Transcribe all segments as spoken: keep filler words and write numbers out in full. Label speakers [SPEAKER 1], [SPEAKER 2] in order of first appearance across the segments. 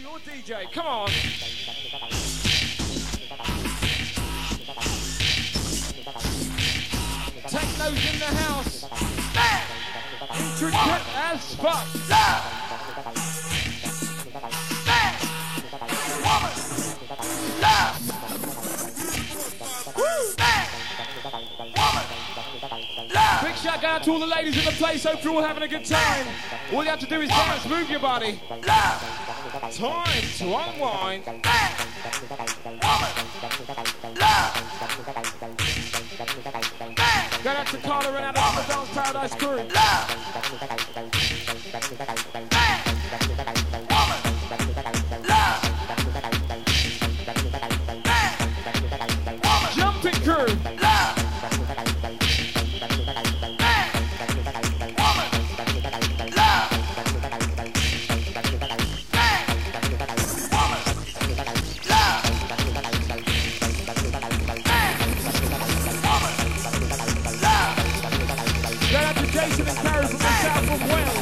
[SPEAKER 1] Your D J, come on. Techno's in the house. Intricate as fuck. Big shout out to all the ladies in the place. Hope you're all having a good time. All you have to do is dance, move your body. Time to unwind. Go out to Carla and Adam from the Dance Paradise crew. Jumping crew. Jason and Carrie from the south of Wales.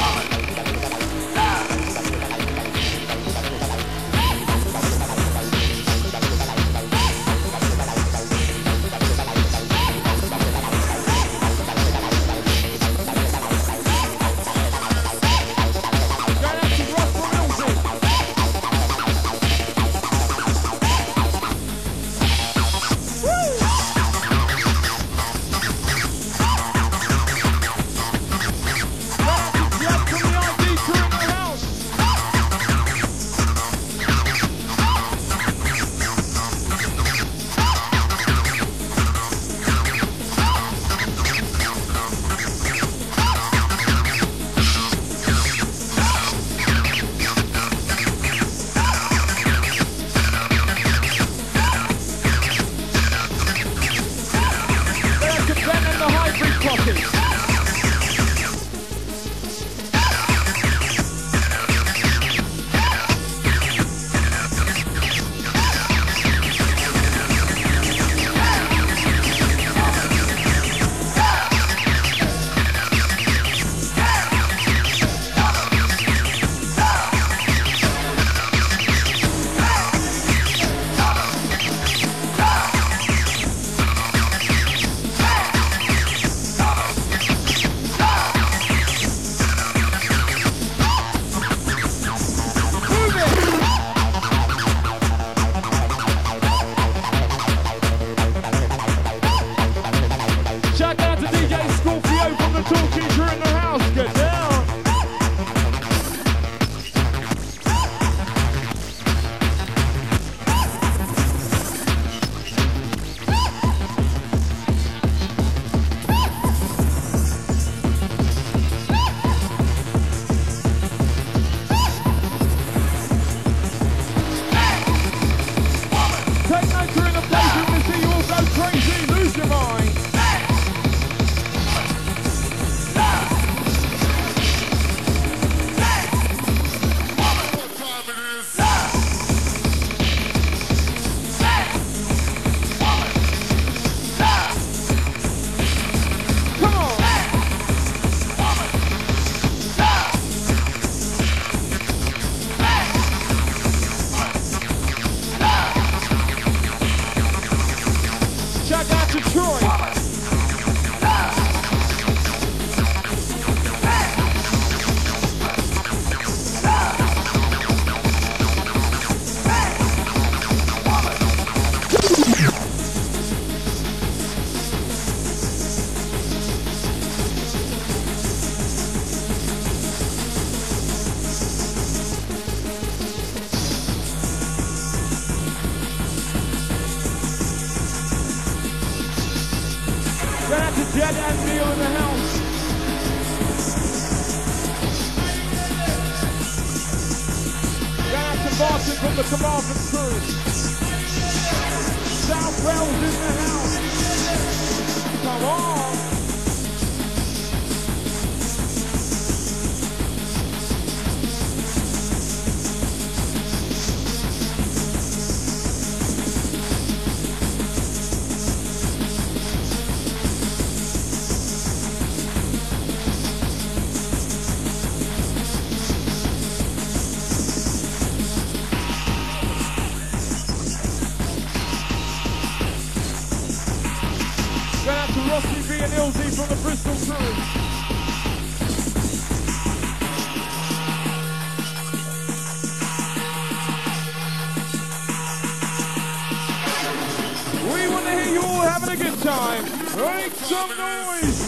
[SPEAKER 1] Jed and Neil in the house. Shout out to Martin from the Carmarthen crew. South Wales in the house. Come on. Josie from the Bristol crew. We want to hear you all having a good time. Make some noise.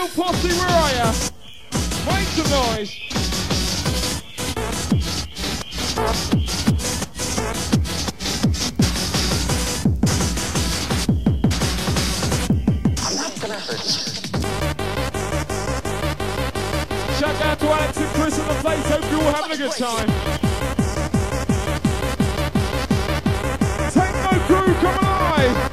[SPEAKER 1] Nashville posse, where are ya? Make some noise.
[SPEAKER 2] I'm not gonna hurt you.
[SPEAKER 1] Shout out to Alex and Chris on the place. Hope you're all having a good time. Techno crew, come alive!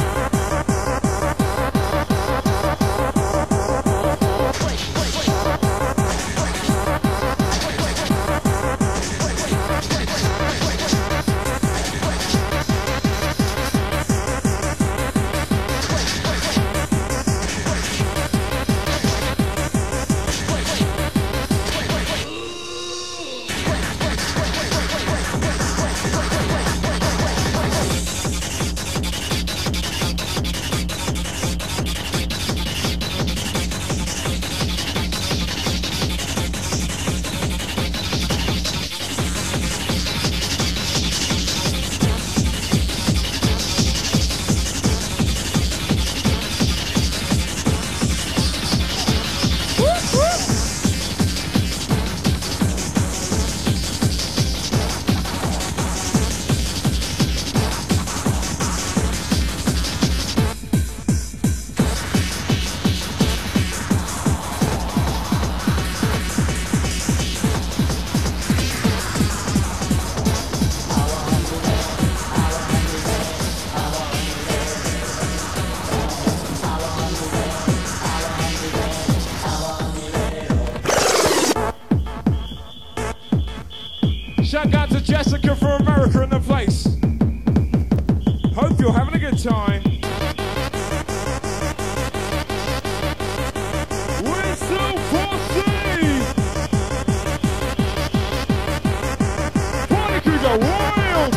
[SPEAKER 1] Shout out to Jessica from America in the place. Hope you're having a good time. Whistle Posse! Party crew go wild!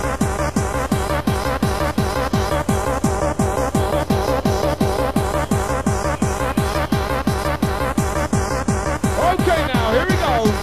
[SPEAKER 1] Okay now, here we go.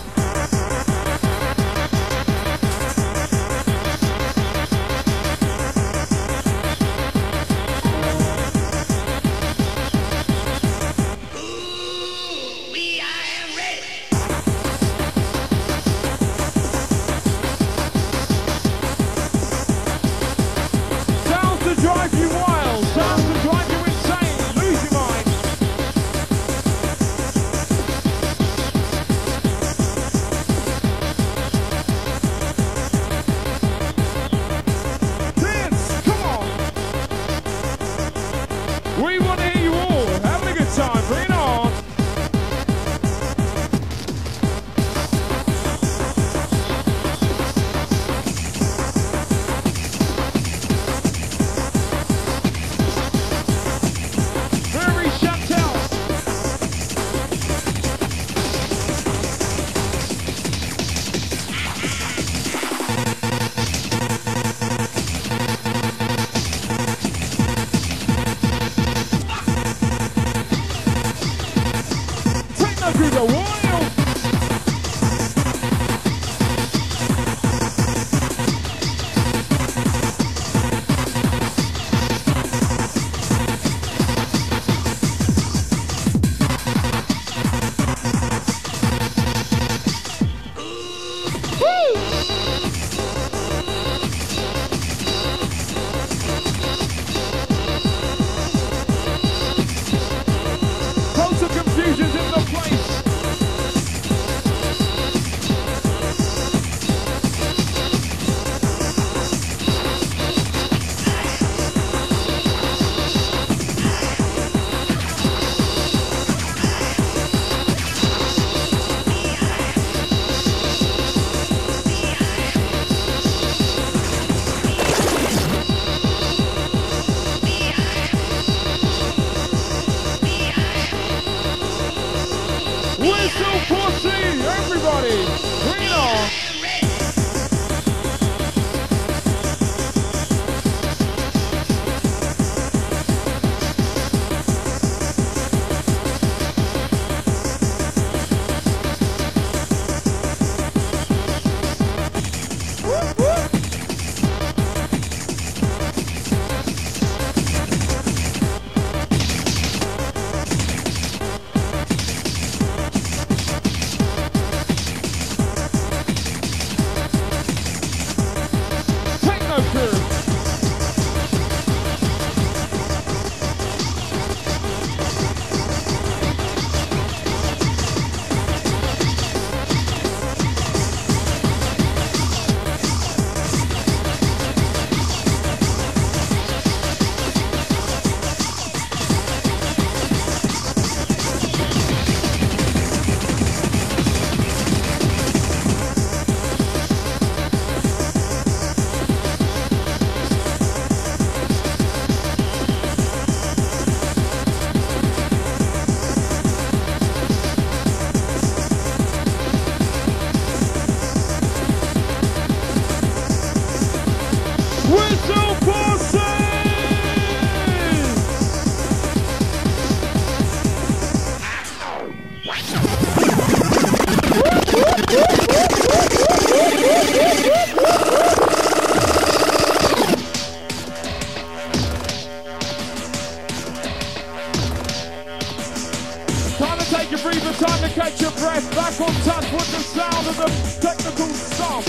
[SPEAKER 1] called Stomp.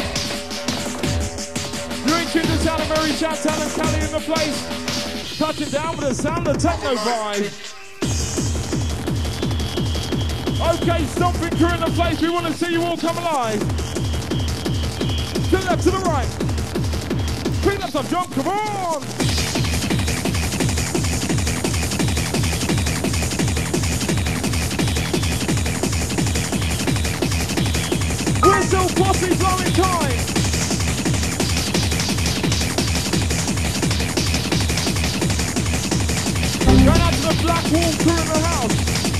[SPEAKER 1] You're in tune to sound of Mary Chantal and Cali in the place. Touching down with the sound of techno vibe. Okay, Stomping crew in the place. We want to see you all come alive. To the left, to the right. Bring up some jump, come on! Whistle posse blowing time. Going out to the Black Wall crew in the house.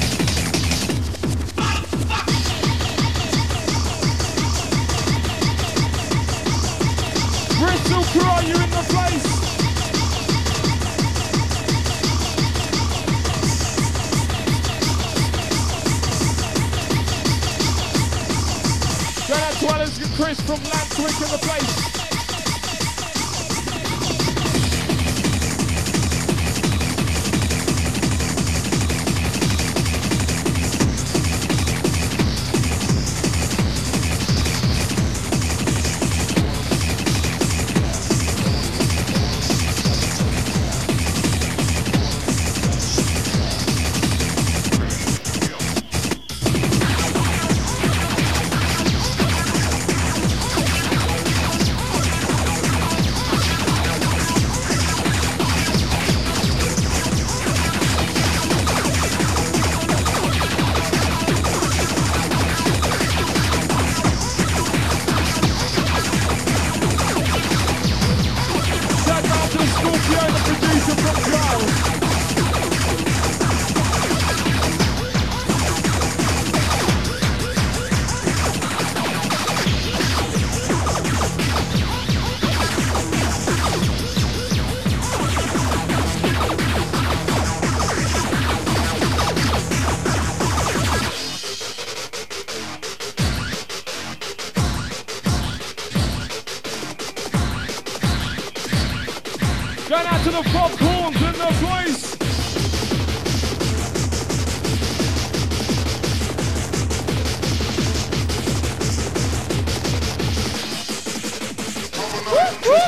[SPEAKER 1] Bristol crew, are you in the place? Going out to Alice and Chris from Landswick in the place. Going out to the popcorns in the place. Woo, woo.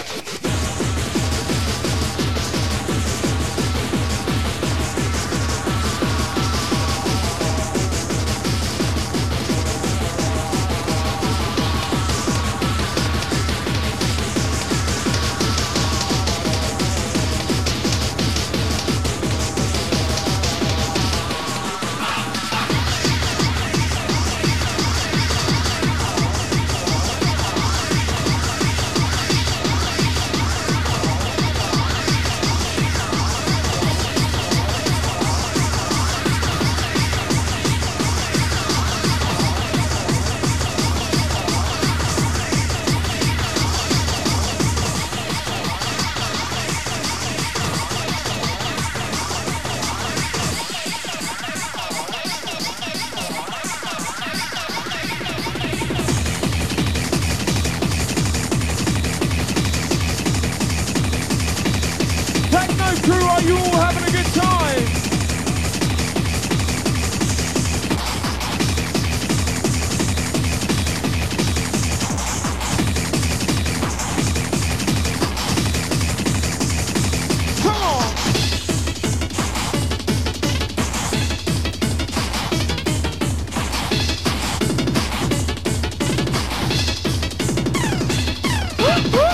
[SPEAKER 1] Crew, are you all having a good time? Come on! Woo, woo.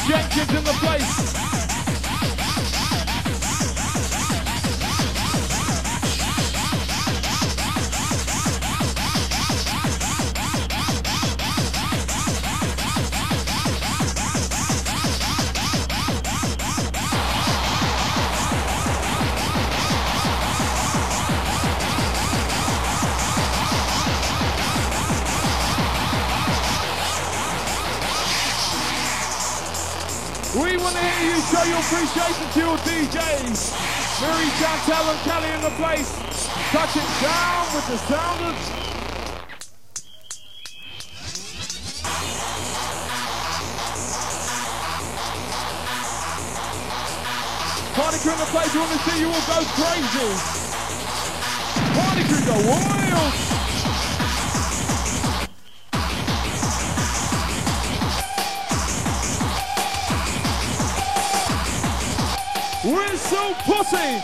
[SPEAKER 1] Jenkins in the place. We want to hear you show your appreciation to your D Js. Mary, Chantel and Kelly in the place. Touch it down with the sounders. Party crew in the place, we want to see you all go crazy. Party crew go wild. Whistle pussy!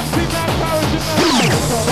[SPEAKER 1] Massive man powers in the house.